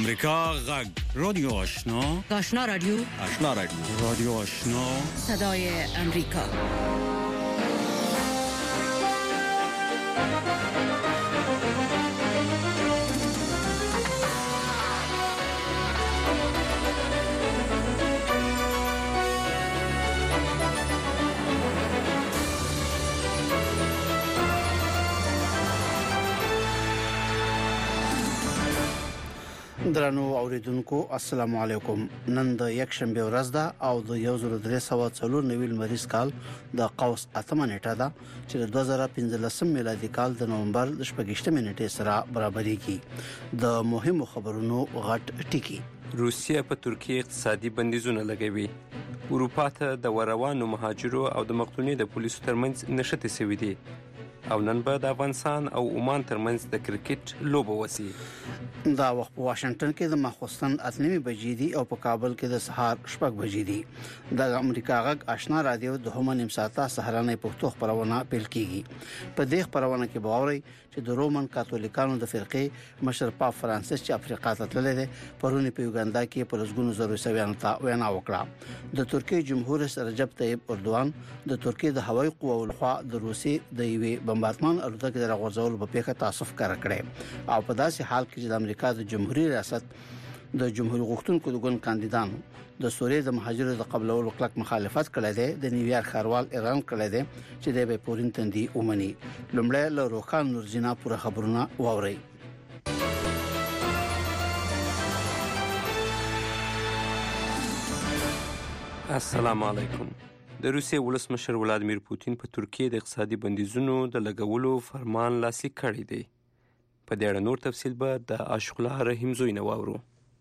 امریکا غږ رادیو آشنا رادیو رادیو آشنا صدای امریکا. درنو اوریدونکو السلام علیکم. نن د یک شنبه ورځ ده او د 1394 مریض کال د قوس اتمه نیټه ده چې د 2015 میلادي کال د نومبر د 28 نیټې سره برابرېږي. د مهمو خبرونو غټ ټکی: روسیه په ترکیه اقتصادي بندیزونه لګوي. اروپا ته د وروانو مهاجرو او د مقتوني د پولیسو ترمنځ نښتې شوې دي. او نن به د افغانستان او عمان ترمنځ د کرکټ لوبه وسی. دا وخت په واشنگټن کې د ماخوستن 8 بجې دي او په کابل کې د سهار 6 بجې دي. د امریکا غږ آشنا رادیو د هم نیم ساعته سهارنۍ پښتو خبرونه پیل کیږي. په دې خبرونه کې باوري چې د رومن کاتولیکانو د فرقې مشر پاپ فرانسیس چې افریقا ته تللی دی پرونی په یوګاندا کې په لسګونو زرو سویانو ته وینا وکړه. د ترکیې جمهور رئیس رجب طیب اردوغان د ترکیې د هوایي قواو لخوا د روسي د یوې بمبارډمان الوتکې د راغورځولو په پیښه تاسف کړی کړي او په داسې حال کې چې د امریکا د جمهوریت ریاست د جمهوریت غوښتونکو د ګوند کاندیدانو د سوریې د مهاجرو د قبلولو کلک مخالفت کړی دی. د نیویارک ښاروال اعلان کړی دی چې د به پورین تندي اومني. لومړی له روخان نورزینا پوره خبرونه واوري. السلام علیکم. د روسیې ولسمشر ولادیمیر پوتین په ترکیه د اقتصادي بندیزونو د لګولو فرمان لاسلیک کړی دی. په دې اړه نور تفصیل به د عاشق الله رحیم زوی نه واورو.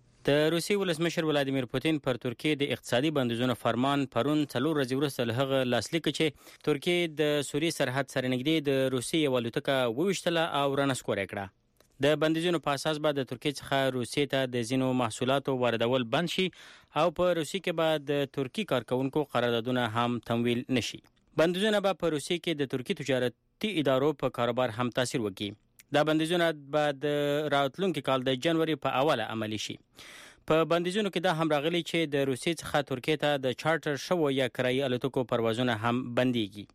د روسیې ولسمشر ولادیمیر پوتین پر ترکیه د اقتصادي بندیزونو فرمان پرون 4 ورځې وروسته له هغه لاسلیک چې ترکیه د سوریې سرحد سره نږدې د روسیې ولوتکه وویشتله او رانسکور کړه. د بندیزونو په اساس به د ترکیې څخه روسیې ته د ځینو محصولاتو واردول بند شي او په روسیې کې به د ترکی کارکونکو قراردادونه هم تمویل نشي. بندیزونه به په روسیې کې د ترکی تجارتي ادارو په کاروبار هم تاثیر وکړي. دا بندیزونه به د راتلونکي کال د جنوري په اوله عملی شي. په بندیزونو کې دا هم راغلي چې د روسیې څخه ترکیې ته د چارټر شوو یا کرایي الوتکو پروازونه هم بنديږي.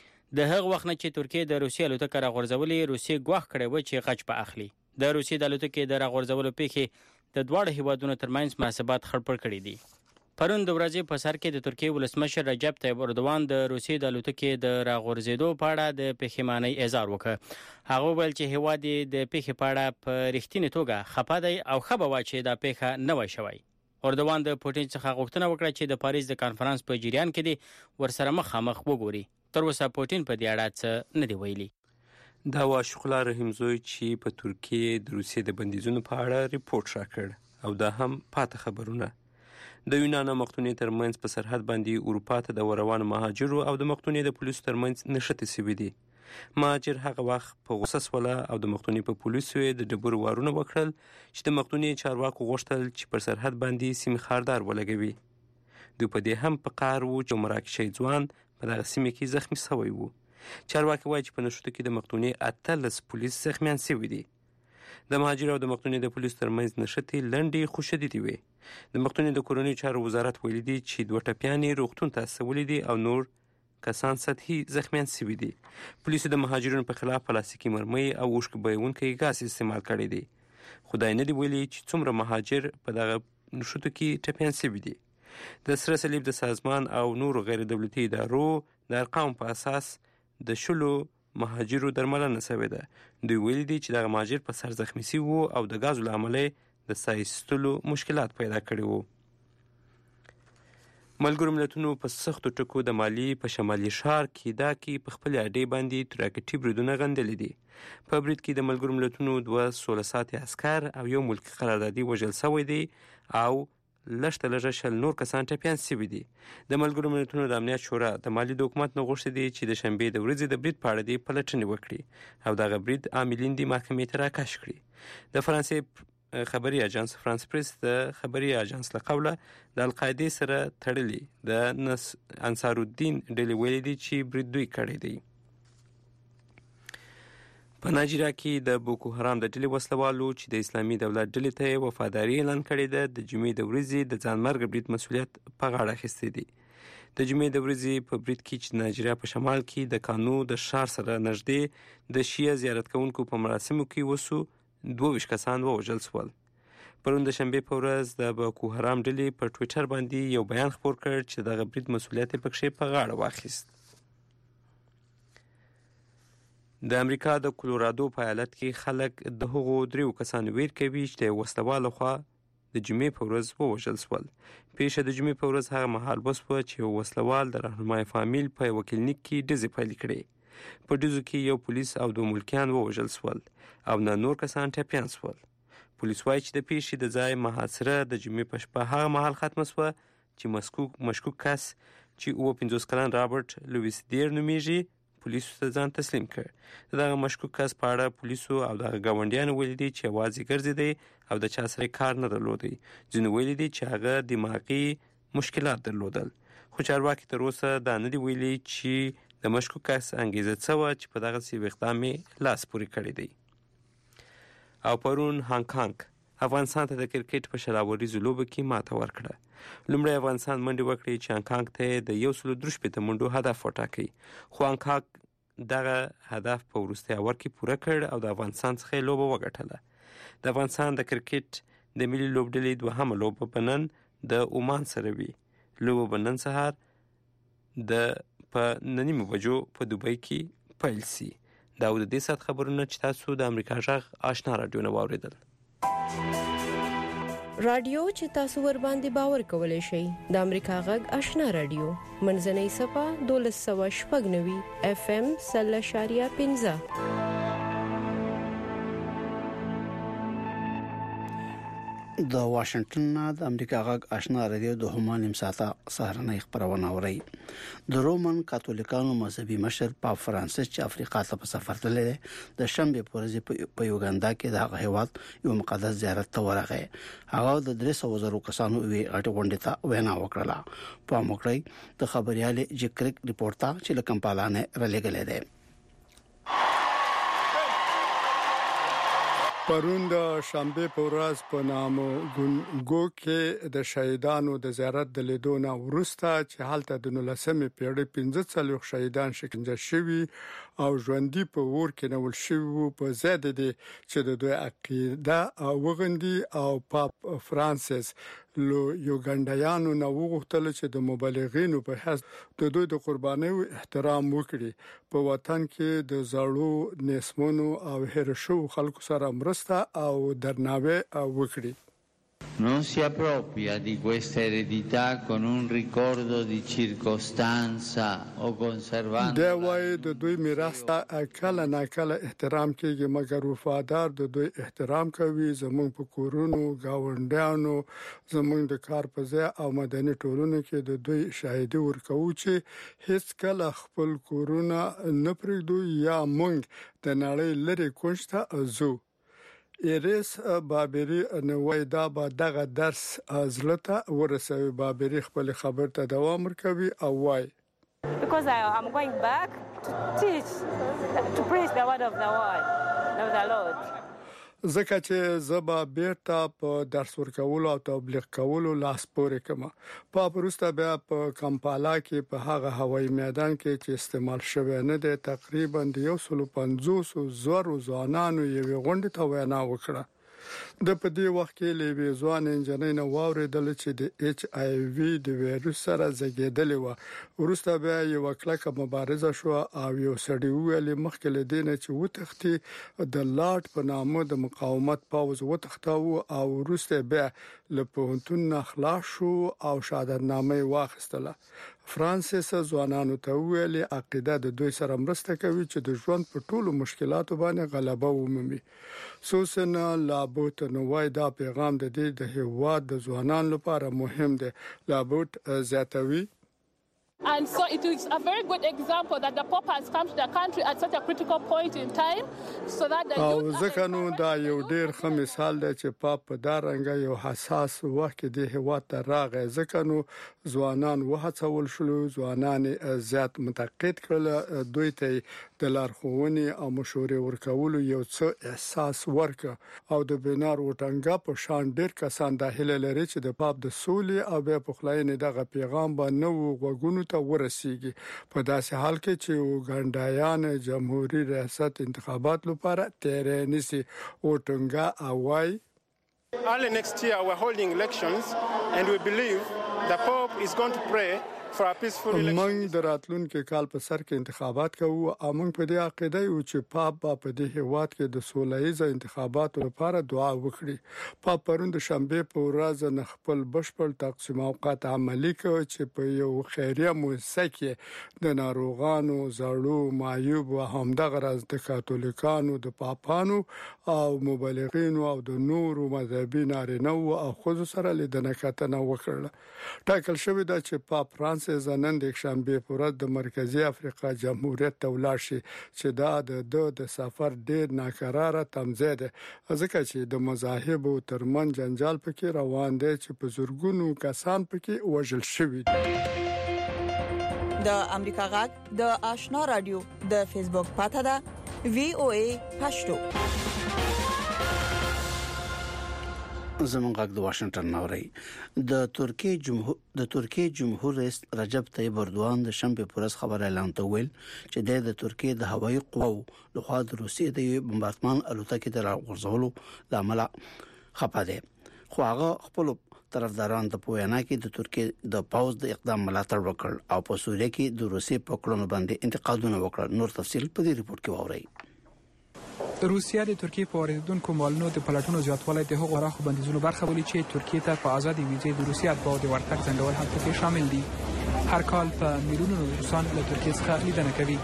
د هغه وخت نه چې ترکیه د روسیې الوتکه راغورځولې روسیې ګواښ کړی و چې غچ به اخلي. د روسیې د الوتکې د راغورځولو پیښې د دواړو هیوادونو ترمنځ مناسبات خړپړ کړي دي. پرون د ورځې په سر کې د ترکیې ولسمشر رجب طیب اردوغان د روسیې د الوتکې د راغورځېدو په اړه د پښیمانۍ اظهار وکړ. هغه ویل چې هیواد د پیښې په اړه په رښتینې توګه خپه دی او خبر و چې دا پیښه نه وای شوی. اردوغان د پوتین څخه غوښتنه وکړه چې د پاریس د کانفرنس په جریان کې دی ورسره مخامخ وګوري. تر اوسه پوتین په دې اړه څه نه دی ویلي. دا عاشق الله رحیم زوی چې په ترکیه د روسیې د بندیزونو په اړه ریپورت راکړ او دا هم پاته خبرونه. د یونان او مقتوني ترمنځ په سرحد باندې اروپا ته د وروانو مهاجرو او د مقتوني د پولیسو ترمنځ نښتې شوې دي. مهاجر هغه وخت په غوسه سوله او د مقتوني په پولیسو د ډبرو وارونه وکړل چې د مقتوني چارواکو غوښتل چې پر سرحد باندې سیمې خاردار ولګوي. دوی په دې هم په قهر وو چې مراکشي ځوان په دغه سیمه کې زخمی شوی وو. چارواکي وایي چې په نښتو کې د مقتوني 18 پولیس زخمیان شوي دي. د مهاجر او د مقتوني د پولیسو ترمنځ نښتې لنډې خو شدیدې وي. د مقتوني د کورنیو چارو وزارت ویلي دي چې 2 ټپیانې روغتون ته استولي دي او نور کسان سطحي زخمیان شوي دي. پولیسو د مهاجرینو په خلاف پلاستیکي مرمۍ او اوښکه بهیونکی ګاز استعمال کړی دی. خدای نه دی ویلي چې څومره مهاجر په دغه نښتو کې ټپیان شوي دي. د سره صلیب د سازمان او نورو غیر دولتي ادارو د ارقامو په اساس د 10 مهاجرو درملنه شوې ده. دوی ویلي دي چې دغه مهاجر په سر زخمی شوي وو او د ګازو له امله د ساه ایستلو مشکلات پیدا کړي وو. ملګرو ملتونو په سختو ټکو د مالي په شمالي ښار کیداکي په خپل اډې باندې تراکټي بریدونه غندلي دي. په برید کې د ملګرو ملتونو 2 16 ساعتي عسكر او یو ملکی قراردادي وژل شوی دی او لږ لږه شل نور کسان ټپیان شوي دي. د ملګرو ملتونو د امنیت شورا د مالي د حکومت نه غوښتي دي چې د شنبې د ورځې د برید په اړه دې پلټنې وکړي او دغه برید عاملین دې محکمې ته راکش کړي. د فرانسې خبري اژانس فرانس پریس د خبري اژانس له قوله د القاعده سره تړلي د انصار الدین ډلې ویلي دي چې برید دوی کړی دی. په نایجیریا کې د بوکو حرام د ډلې وسلوالو چې د اسلامي دولت ډلې ته وفاداري اعلان کړې ده د جمعې د ورځې د ځانمرګ برید مسؤلیت په غاړه اخیستی دی. د جمعې د ورځې په برید کې چې د نایجیریا په شمال کې د کانو د ښار سره نږدې د شیعه زیارت کوونکو په مراسمو کې وسو 22 کسان ووژل شول. پرون د شنبې په ورځ د بوکو حرام ډلې په ټویټر باندې یو بیان خپور کړ چې دغه برید مسؤلیت یې پکښې په غاړه واخیست. د امریکا د کولورادو په ایالت کې خلک د هغو 3 کسانو ویر کوي چې د وسلوالو خوا د جمعې په ورځ ووژل شول. پیښه د جمعې په ورځ هغه مهال وسوه چې یو وسلوال د رهنمای فامیل په یوه کلینیک کې ډزې پیل کړې. په ډزو کې یو پولیس او 2 ملکیان ووژل شول او نور کسان ټپیان شول. پولیس وایي چې د پیښې د ځای محاصره د جمعې په شپه هغه مهال ختمه شوه چې مشکوک کس چې 50 کلن رابرټ لویس دیر نومیږي پولیسو ته ځان تسلیم کړ. دغه مشکوک کس په اړه پولیسو او دغه ګاونډیانو ویلي دي چې یوازې ګرځېدی او د چا سره کار نه درلودی. ځینو ویلي دي چې هغه دماغي مشکلات درلودل، خو چارواکي تر اوسه دا نه دي ویلي چې د مشکوک کس انګیزه څه وه چې په دغسې اقدام یې لاس پورې کړی دی. او پرون هانګ کانګ افغانستان ته د کرکټ په شلاوریزو لوبو کې ماته ورکړه. لومړی افغانستان منډې وکړې چې هانګ کانګ ته د 163 منډو هدف وټاکي، خو هانګ کانګ دغه هدف په وروستي اور کې پوره کړ او د افغانستان څخه یې لوبه وګټله. د افغانستان د کرکټ د ملي لوبډلې 2مه لوبه به نن د عمان سره وي. لوبه به نن سهار په 9:30 بجو په دوبۍ کې پیل سي. دا د دې سات خبرونه چې تاسو د امریکا غږ آشنا رادیو نه واوریدل. رادیو چې تاسو ور باندې باور کولای شئ د امریکا غږ آشنا رادیو منځنۍ صفه 1290 FM 0.15. د واشنگټن د امریکا غږ آشنا رادیو د همانیم ساته سهارنۍ خبرونه اوري. د رومن کاتولیکانو مذهبي مشر پاپ فرانسیس چې افریقا ته په سفر تللی دی د شنبه په ورځ په یوګاندا کې د هغه هیواد یو مقدس زیارت ته ورغی. هغه د 300,000 کسانو غټ غونډه ته وینا وکړه. په موکړی د خبريال جکریک ریپورتا چې له کمپالا نه رالېګلې ده. پرون د شنبه په ورځ په نامو ګونګو کې د شهیدانو د زیارت د لیدونه ورسته چې حالت د 19مې پیړۍ 15 شهیدان شکنجه شوي او ژوندۍ په ور کې نول شوي په زیاده دي چې د دوی عقیده وغندي او پاپ فرانسیس لو یوګانډایانو نو وغوښتل چې د مبلغینو په حساب د دوی د قربانیو احترام وکړي. په وطن کې د زړو نسمونو او هرشو خلکو سره مرسته او درناوی وکړي. Non si appropria di questa eredità con un ricordo di circostanza o conservando. دا وایي د دوی میراث ته کله ناکله احترام کوي مګر وفادار د دوی احترام کوي. زموږ په کورونو گاونډیانو زموږ د کار په ځای او مدني ټولنو کې د دوی شاهدي ورکوي چې هیڅ کله خپل کورونه نه پرېږدو یا موږ د نړۍ لري کوشته ازو. ایریس بابری نوای دا با دغه درس ازلته ورسوي. بابری خپل خبر ته دوام ورکوي او وای Because I'm going back to teach, to preach the word of the Lord. ځکه چې زبا بیرته په درس ورکولو او تبلیغ کولو لاس پورې کما. په پروسته بیا په کمپالا کې په هغه هوایي میدان کې چې استعمال شوی نه دی تقریبا 150 زورو ځوانانو یو غونډه ته وینا وکړه. د په دې وخت کې لوي ځوان انجنیر نو واوریدل چې د ایچ آی وی د وایروس سره زګیدلې و. ورسته بیا یو کلکه مبارزه شو او یو سړی ویل مخکې لدینه چې وتښتي د لاټ په نامه د مقاومت پاوز وتښتاو او ورسته بیا له پونتون خلاص شو او شهادتنامه واخیستله. فرانسیس ځوانانو ته ویل عقیده د دوی سره مرسته کوي چې د ژوند په ټولو مشکلاتو باندې غلبه ومومي. سوسن لابوت نوای دا پیغام د دې د هیواد د ځوانانو لپاره مهم دی. لابوت زیاتوي And so it is a very good example that the Pope has come to the country at such a critical point in time so that the او ځکه نو دا یو ډیر ښه مثال دی چې پاپ په دارنګ یو حساس وخت کې د هوا ته راغی ځکه نو ځوانان وهڅول شول ځوانان زیات متقاعد کړل دوی ته د لارښوونې او مشورې ورکولو یو څه احساس ورک او د بنار وټنګا په شان ډیر کسان داخله لري چې د پاپ د سولې او بیا په خلاینې دغه پیغام باندې وګونو ته ورسیږي په داسې حال کې چې وګاندایان جمهوریت ریاست انتخابات لپاره تیاری نیسي وټنګا اوای Early next year we're holding elections and we believe the Pope is going to pray for a peaceful election. موږ د راتلونکي کال په سر کې انتخابات کوو او موږ په دې عقیده یو چې پاپ په دې هیواد کې د سولهییز انتخاباتو لپاره دعا وکړي پاپ پرون د شنبه په ورځ خپل بشپړ تقسیم اوقات عملی کوي چې په یو خیریه مؤسسه کې د ناروغانو زړو معیوب او همدغه راز د کاتولیکانو د پاپانو او مبلغینو او د نورو مذهبي نارینه او خصوصا سره لیدنه کتنه وکړه ټاکل شوی دا چې پاپ فرانسیس زنن د شنبه په ورځ د مرکزی افریقا جمهوریت ته ولاړ شي چې دا د سفر ډیر ناکراره تمځای ده ځکه چې د مذاهب ترمن جنجال پکې روان دی چې په زورګونو کسان پکې وژل شوي د امریکا غږ د آشنا رادیو د فیسبوک پاڼه ده VOA پښتو زمونږ غږ د واشنگټن نوري د ترکیه جمهور رئیس رجب طيب اردوغان د شنبه پر ورځ خبر اعلان وکړ چې د ترکیه د هوایي قواو لخوا د روسیې د بمبارډمان الوتکې د راغورځولو لامل خپه ده خو هغه خپل طرفداران د پویانا کې د ترکیه د پاوز د اقدام ملاتړ وکړ او په سوریه کې د روسیې په کړنو باندې انتقادونه وکړ نور تفصیل په دې ریپورت کې واورئ روسیا د ترکیه په واردونکو مالونو د پلاټونو زیاتوالی د هغو راخو بندیزونو برخه بولي چې ترکیه ته په آزادي ویزې د روسیا په د ورتګ ځنډول هم پکې شامل دي هر کال په میلیونونو روسان له ترکیه څخه لیدنه کوي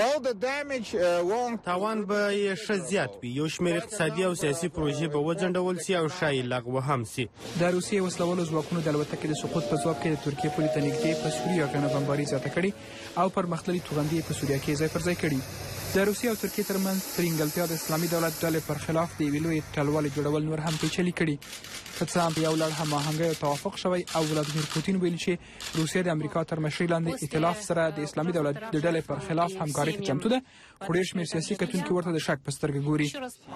تاوان به ښه زیات وي یو شمېر اقتصادي او سیاسي پروژې به وځنډول سي او شاید لغوه هم سي د روسیې وسلوالو ځواکونو د الوتکې د سقوط په ځواب کې د ترکیه پولې ته نږدې په سوریه کې بمباري زیاته کړې او پرمختللي توغندي په سوریه کې ځای پر ځای کړي د روسیې او ترکیې ترمنځ پرینګلتیا د اسلامي دولت ډلې پر خلاف د ویلوې ټلوالې جوړول نور هم پیچلي کړي څه هم یو لړ هماهنګي او توافق شوی او ولادیمیر پوتین ویل چې روسیه د امریکا تر مشرۍ لاندې ائتلاف سره د اسلامي دولت د ډلې پر خلاف همکاري ته چمتو ده خو ډېر شمېر سیاسي کتونکي ورته د شک په سترګه ګوري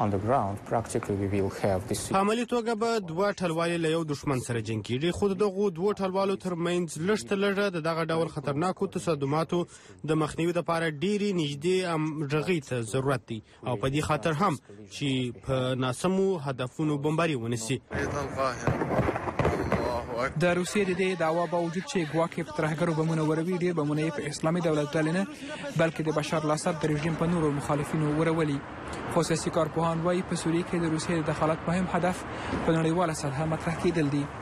په عملي توګه به دوه ټلوالې له یو دښمن سره جنګېږي خو دغه دوه ټلوالو ترمنځ لږ تر لږه دغه ډول خطرناکو تصادماتو د مخنیوي لپاره ډېری نږدې امرغي ته ضرورت دی او په دې خاطر هم چې په ناسمو هدفونو بمباري ونیسي د روسیې د دې دعوا باوجود چې ګواکې په ترهګرو بمونه وروي ډېر بمونه په اسلامي دولت ډلې نه بلکې د بشار الاسد د رژیم په نورو مخالفینو ورولي خو سیاسي کارپوهان وايي په سوریه کې د روسیې د دخالت مهم هدف په نړیواله سطحه مطرح کېدل دي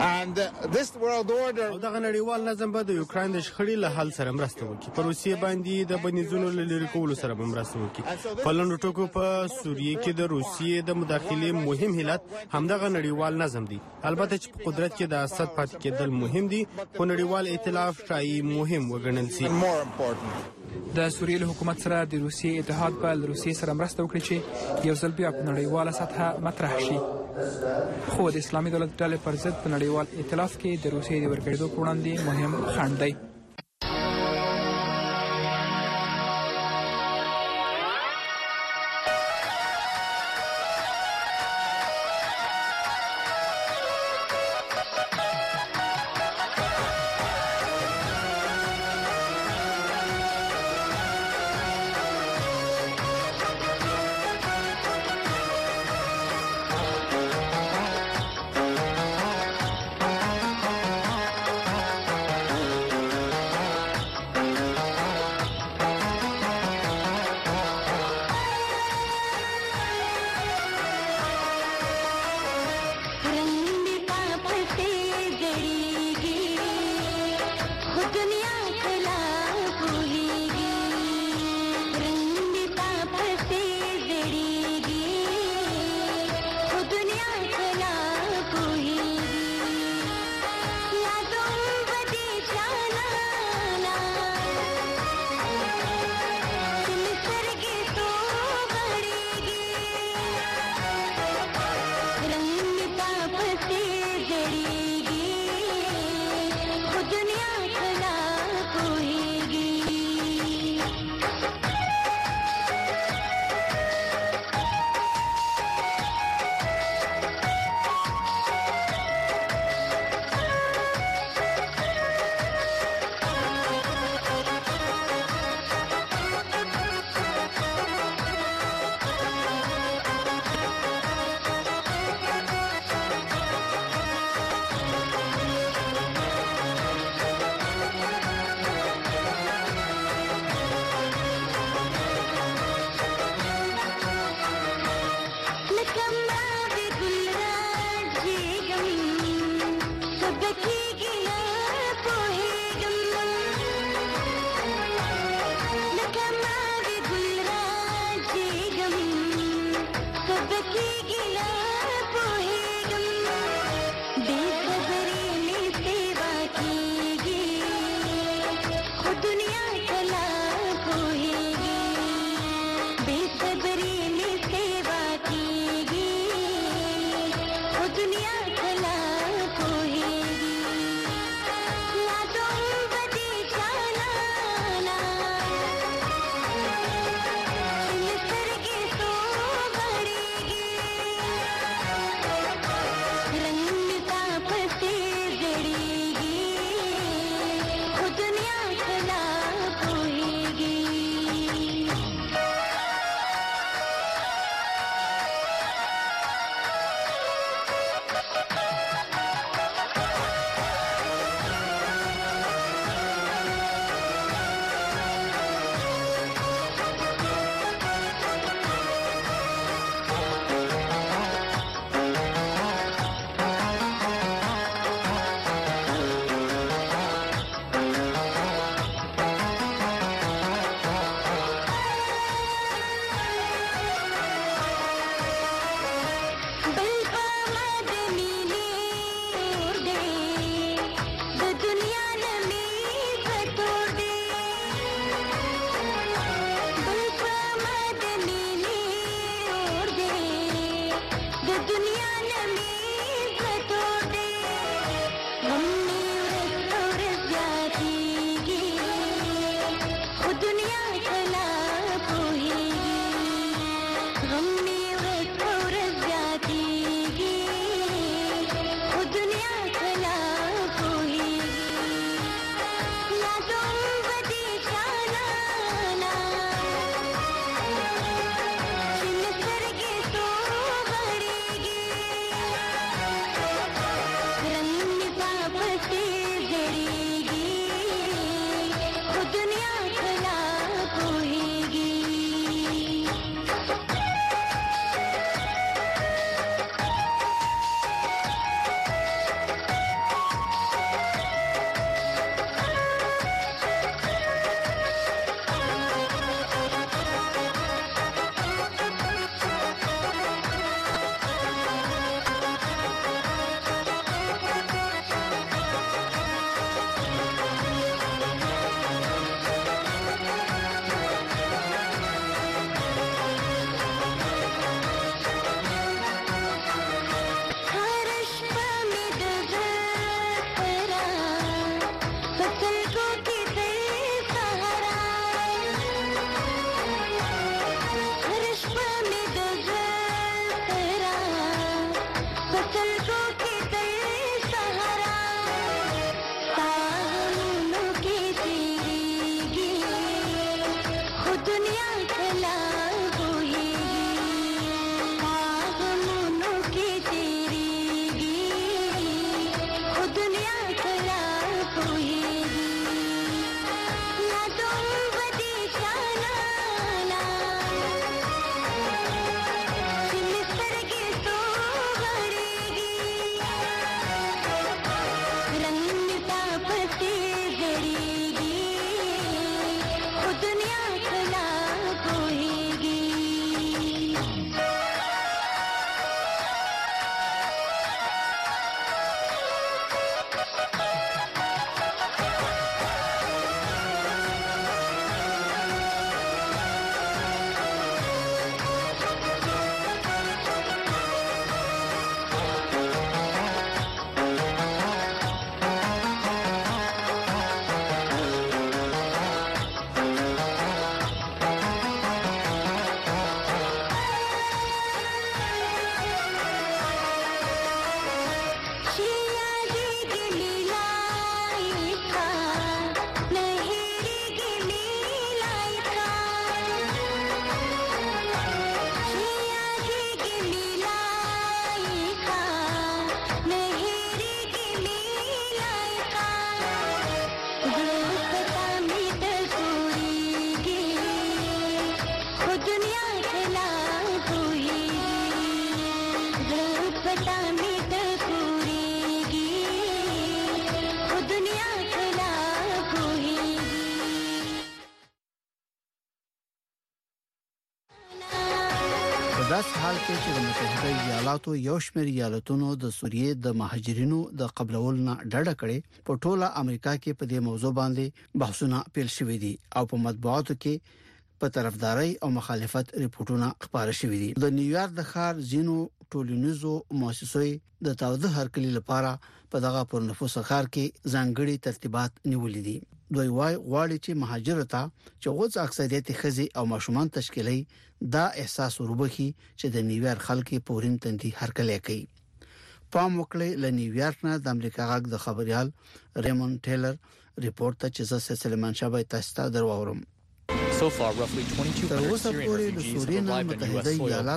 او دغه نړیوال نظم به د یوکرين د شخړې له حل سره مرسته وکړي په روسیې باندې د بندیزونو لري کولو سره مرسته وکړي په لنډو ټکو په سوریه کې د روسیې د مداخلې مهم علت همدغه نړیوال نظم دی البته چې په قدرت کې د اسد پاتې کېدل مهم دي خو نړیوال ائتلاف شایي مهم وګڼل شي د سوریې له حکومت سره د روسیې اتحاد په روسیې سره مرسته وکړي چې یو ځل بیا په نړیواله سطحه مطرح شي خو د اسلامي دولت ډلې پر ضد په نړیوال ائتلاف کې د روسیې د ورګړېدو پر وړاندې مهم خنډ دی داس حال کې چې د متحده ایالاتو یو شمېر ایالتونو د سوریې د مهاجرینو د قبلولو نه ډډه کړې په ټوله امریکا کې په دې موضوع باندې بحثونه پیل شوي دي او په مطبوعاتو کې په طرفداري او مخالفت ریپورتونه خپاره شوي دي. د نیویارک د ښار زینو ټولنیزو مؤسسو د تاوده هرکلی لپاره په دغه پرنفوس ښار کې ځانګړي ترتیبات نیولې دي. دوی وايي غواړي چې مهاجر ته چې غوڅ اکثریت خزي او ماشومان تشکیلي دا احساس وروبخي چې د نیویارک خلک پورین تندي هرکلی کوي. پام وکړئ ل نیویارک نه د امریکا غږ د خبريال ریمون ټیلر ریپورت ته چې سلیمان شاه تاسو ته درواورم. So far, roughly 2,200 Syrian refugees have arrived in U.S. soil.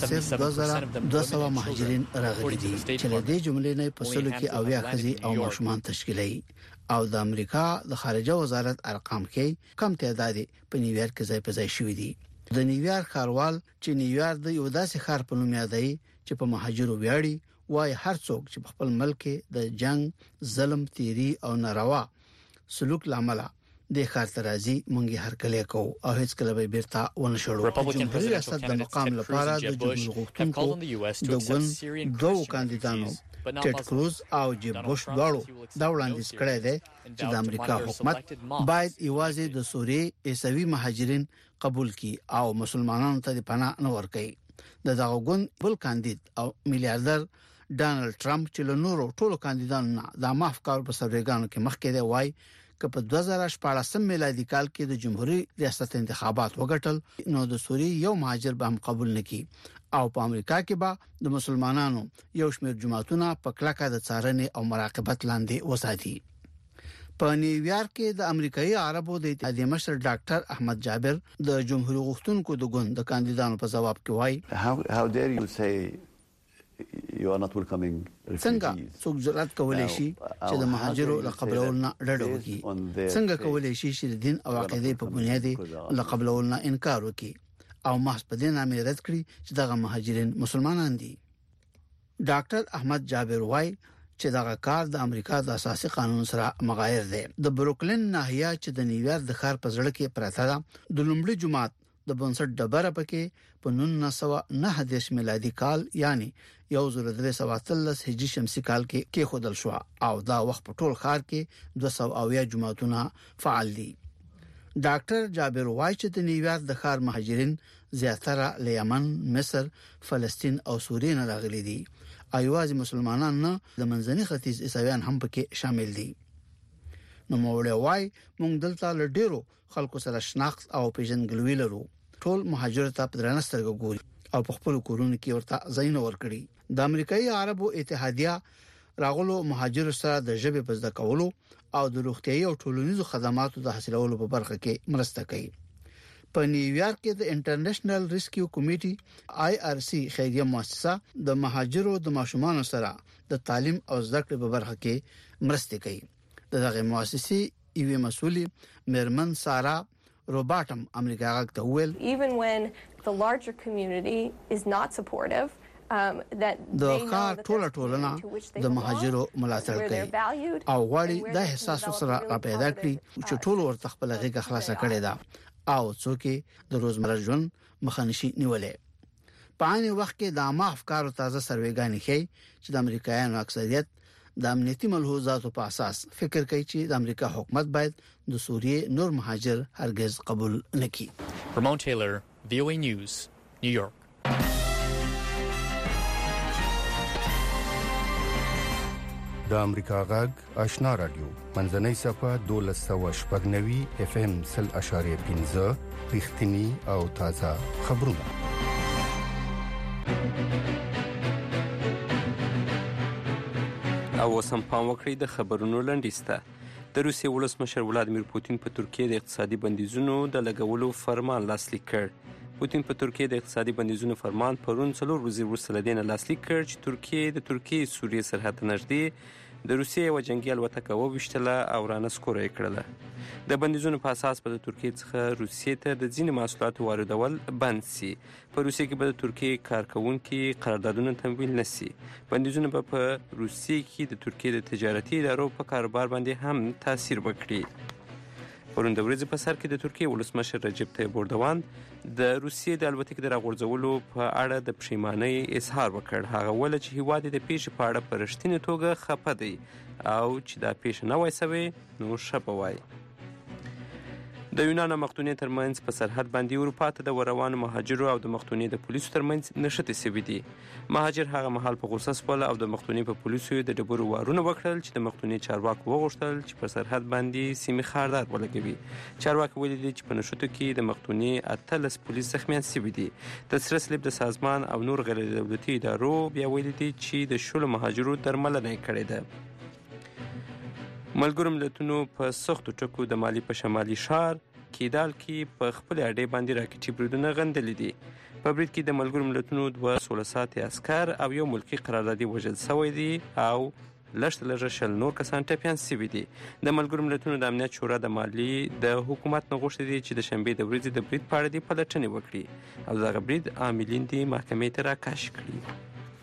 77% مهاجرین راغلي دي چې له دې جملې نه په سلو کې اویا خزي او ماشومان تشکیلي او د امریکا د خارجه وزارت ارقام کې کم تعداد په نیویارک کې ځای په ځای شوې دي. د نیویارک ښاروال چې نیویارک د یو داسې ښار په نوم یادوي چې په مهاجرو ویاړي وای هر څوک چې په خپل ملک د جنگ ظلم تیری او ناروا سلوک لامل د خاطرازي مونږه هرکلی کو او هیڅ کله به بیرته ونه شړو. جمهوریت ریاست د مقام لپاره د جمهور غوښتونکو د ګوند دوه کاندیدانو ټیډ کروز او جیب بوش دواړو دا وړاندیز کړی دی چې د امریکا حکومت باید ایوازي د سوریې عیسوي مهاجرین قبول کړي او مسلمانانو ته پناه نه ورکړي. دغه ګوند بل کاندید او میلیارډر ډانلډ ټرمپ چې له نورو ټولو کاندیدانو نه د معاف کار په سرګانو کې مخکې دی وای که په 2014 میلادي کال کې د جمهوریت ریاست انتخابات وګټل نو د سوریې یو مهاجر به هم قبول نکړي او په امریکا کې به د مسلمانانو یو شمېر جماعتونه په کلکه د څارنې او مراقبت لاندې وساتي. په نیویارک کې د امریکایي عربو د اتحادیې مشر ډاکټر احمد جابر د جمهوریت غوښتونکو د ګوند د کاندیدانو په جواب کې وایي how dare you say you are not welcoming refugees. څنګه څوک جرأت کولای شي چې د مهاجرو له قبلولو نه ډډه وکړي؟ څنګه کولای شي چې د دین او عقیدې په بنیاد له قبلولو نه انکار وکړي او محض په دې نامه رد کړي چې دغه مهاجرین مسلمانان دي؟ ډاکټر احمد جابر وايي چې دغه کار د امریکا د اساسي قانون سره مغایر دی. د بروکلین ناحیه چې د نیویارک د ښار په زړه کې پراته ده د لومړي جمعات د بنسټ ډبره پکې په 1909 میلادي کال یعنی 1313 هجری شمسي کال کې خودل شو او دا وخت په ټول ښار کې 200 جماعتونه فعال دي. ډاکټر جابر وايي چې د نیویارک د ښار مهاجرین زیاتره له یمن، مصر، فلسطین او سوریې نه راغلي دي. ایوازي مسلمانان نه د منځني ختیځ عیسویان هم پکې شامل دي. نو موړی وايي موږ دلته له ډیرو خلکو سره شناخت او پیژندګلوي لرو. ټول مهاجر ته په درنه سترګو ګوري او په خپل کورونو کې ورته ځای نه ورکړي. د امریکایي عربو اتحادیه راغلو مهاجر سره د ژبې په زده کولو او د روغتيایي او ټولنیزو خدماتو د حاصلولو په برخه کې مرسته کوي. په نیویارک کې د انټرنیشنل ریسکیو کمیټي IRC خیریه مؤسسه د مهاجرو د ماشومان سره د تعلیم او زده کړې په برخه کې مرسته کوي. دغه مؤسسې ایوه مسؤلی مرمن سارا روباټم امریکا غږ ته ویل even when the larger community is not supportive that د ښار ټولنه د مهاجرو ملاتړ کوي او غواړي د احساس سره راپیدا کړي چې ټول ورته خپل غږ خلاصه کړي دا او څوک د روزمره ژوند مخانشي نیولې. په عین وخت کې د عامه افکارو تازه سروېګانی ښيي چې د امریکایانو اکثریت د امنیتي ملحوظاتو په اساس فکر کوي چې د امریکا حکومت باید د سوریې نور مهاجر هرگز قبول نکړي. Ramon Taylor, VOA News, New York. د امریکا غږ آشنا رادیو منځنۍ صفه 1290 FM 0.15 رښتینی او تازه خبرونه. او وسم پام وکړئ د خبرونو لنډیسته. د روسیې ولسمشر ولادیمیر پوتین په ترکیه د اقتصادي بندیزونو د لګولو فرمان لاسلیک کړ. پوتین په ترکیه د اقتصادي بندیزونو فرمان پرون 4 ورځې وروسته له دې نه لاسلیک کړ چې ترکیه سوریې سرحد ته نږدې د روسیې یو جنگي الوتکه وویشتله او رانسکوره یې کړله. د بندیزونو په اساس به د ترکیې څخه روسیې ته د ځینې محصولاتو واردول بند سي. په روسیې کې به د ترکیې کارکونکي قراردادونه تمویل نه سي. بندیزونه به په روسیې کې د ترکیې د تجارتي ادارو په کاروبار باندې هم تاثیر وکړي. پرون د ورځې په سر کې د ترکیې ولسمشر رجب طیب اردوان د روسیې د الوتکې د راغورځولو په اړه د پښیمانۍ اظهار وکړ. هغه وویل چې هیواد د پیښې په اړه په رښتینې توګه خفه دی او چې دا پیښه نه وای سوې نو ښه به وای. د یونان او مقدونیې ترمنځ په سرحد باندې اروپا ته د روانو مهاجرو او د مقدونیې د پولیسو ترمنځ نښتې سوي دي. مهاجر هغه مهال په غوسه شول او د مقدونیې په پولیسو د ډبرو وارونه وکړل چې د مقدونیې چارواکو وغوښتل چې پر سرحد باندې سیمې خاردار ولګوي. چارواکي ویلي دي چې په نښتو کې د مقدونیې 18 پولیس زخمیان سوي دي. د سره صلیب د سازمان او نور غیر دولتي ادارو بیا ویلي دي چې د شلو مهاجرو درملنه یې کړې ده. ملګرو ملتونو په سختو ټکو د مالي په شمالي ښار کیدال کې په خپل اډې باندې راکټي بریدونه غندلي دي. په برید کې د ملګرو ملتونو 2 16 ساعتي عسکر او یو ملکی قراردادي وژل شوی دي او لږ شل نور کسان ټپیان شوي دي. د ملګرو ملتونو د امنیت شورا د مالي د حکومت نه غوښتي دي چې د شنبې د ورځې د برید په اړه دې پلټنې وکړي او دغه برید عاملین دې محکمې ته راکش کړي.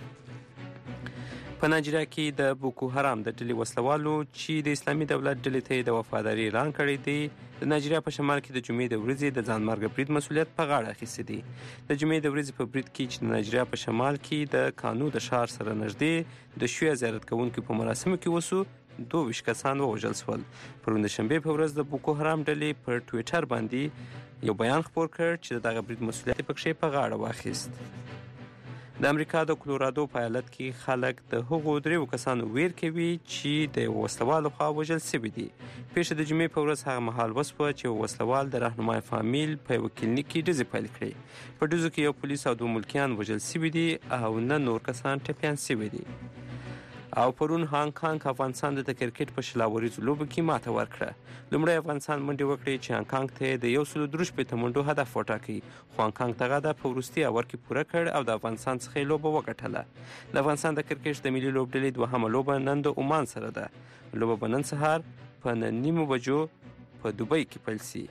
په نایجیریا کې د بوکو حرام د ډلې وسلوالو چې د اسلامي دولت ډلې ته د وفاداري اعلان کړی دی د نایجیریا په شمال کې د جمعې د ورځې د ځانمرګه برید مسؤلیت په غاړه اخیستی دي. د جمعې د ورځې په برید کې چې د نایجیریا په شمال کې د کانو د ښار سره نږدې د شیعه زیارت کوونکو په مراسمو کې وسو 22 کسان ووژل شول. پرون د شنبې په ورځ د بوکو حرام ډلې پر ټویټر باندې یو بیان خپور کړ چې دغه برید مسؤلیت پکې په غاړه واخیست. د امریکا د کلورادو په ایالت کې خلک د هغو 3 کسانو ویر کوي چې د وسلوالو خوا وژل شوي دي. پیښه د جمعې په ورځ هغه مهال وسوه چې وسلوال د راهنمای فامیل په یو کلینیک کې ډزې پیل کړې. په ډزو کې یو پولیس او 2 ملکیان وژل شوي دي او نه نور کسان ټپیان شوي دي. او پرون هانګ کانګ افغانستان د کرکټ په شلاوریزو لوبو کې ماته ورکړه. لومړی افغانستان منډې وکړې چې هانګ کانګ ته د 163 منډو هدف وټاکي خو هانګ کانګ دغه هدف په وروستي اور کې پوره کړ او د افغانستان څخه لوبه وګټله. د افغانستان د کرکټ د ملي لوبډلې دوهمه لوبه نن د عمان سره ده. لوبه به نن سهار په 9:30 بجو په دوبۍ کې پیل شي.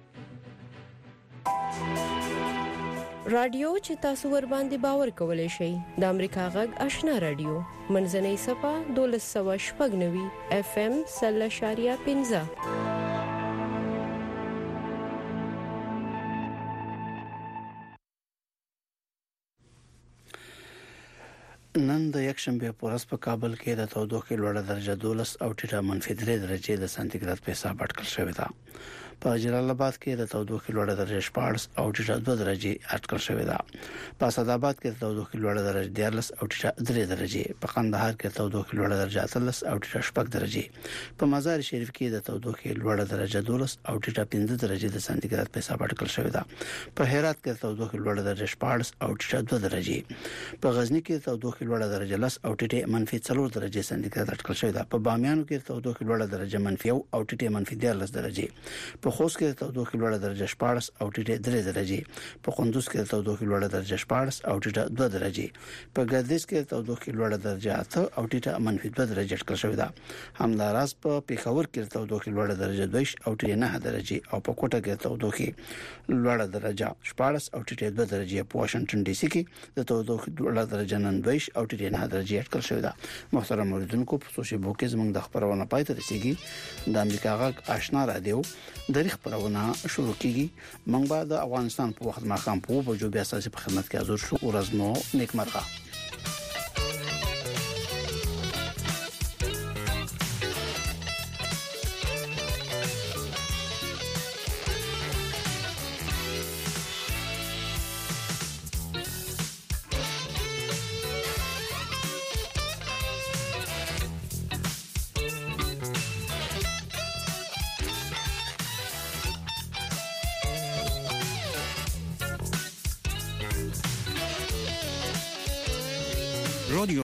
رادیو چې تاسو ور باندې باور کولای شئ د امریکا غږ آشنا رادیو منځنۍ صفه 1290 FM 0.15. نن د یکشنبه په ورځ په کابل کې د تودوخې لوړه درجه 12 او ټیټه -3 درجه د سانتیګراد په حساب اټکل شوې ده. په جلال آباد کې د تودوخې لوړه درجه 14 او ټیټه 2 درجه اټکل شوې ده. په اسعد آباد کې د تودوخې لوړه درجه 14 او ټیټه 3 درجه، په قندهار کې د تودوخې لوړه درجه 13 او ټیټه 6 درجه، په مزار شریف کې د تودوخې لوړه درجه 12 او ټیټه 15 درجه د سانتیګراد په حساب اټکل شوې ده. په هرات کې د تودوخې لوړه درجه 14 او ټیټه 2 درجه، په غزنی کې د تودوخې لوړه درجه 10 او ټیټه -4 درجه سانتیګراد اټکل شوې ده. په بامیانو کې د تودوخې لوړه درجه -1 او ټیټه -13 درجه، په خوست کې د تودوخې لوړه درجه 14 او ټیټه 3 درجه، په کندوز کې د تودوخې لوړه درجه 14 او ټیټه 2 درجه، په ګردیز کې د تودوخې لوړه درجه 8 او ټیټه -2 درجه اټکل شوې ده. همداراز په پیښور کې د تودوخې لوړه درجه 2 او ټیټه 9 درجه، او په کوټه کې د تودوخې لوړه درجه 14 او ټیټه 2 درجه، په واشنگټن ډي سي کې د تودوخې لوړه درجه 2 او ټیټه 9 درجه اټکل شوې ده. محترم اوریدونکو، په سوشل بوک کې زموږ د خبرونه پای ته رسیدي. د امریکا غږ آشنا رادیو د خبرونه شروع کیږي. موږ به د افغانستان په وخت ماښام په بجو بیا اساسي په خدمت کې حاضر شو. ورځ مو نیکمرغه. رادیو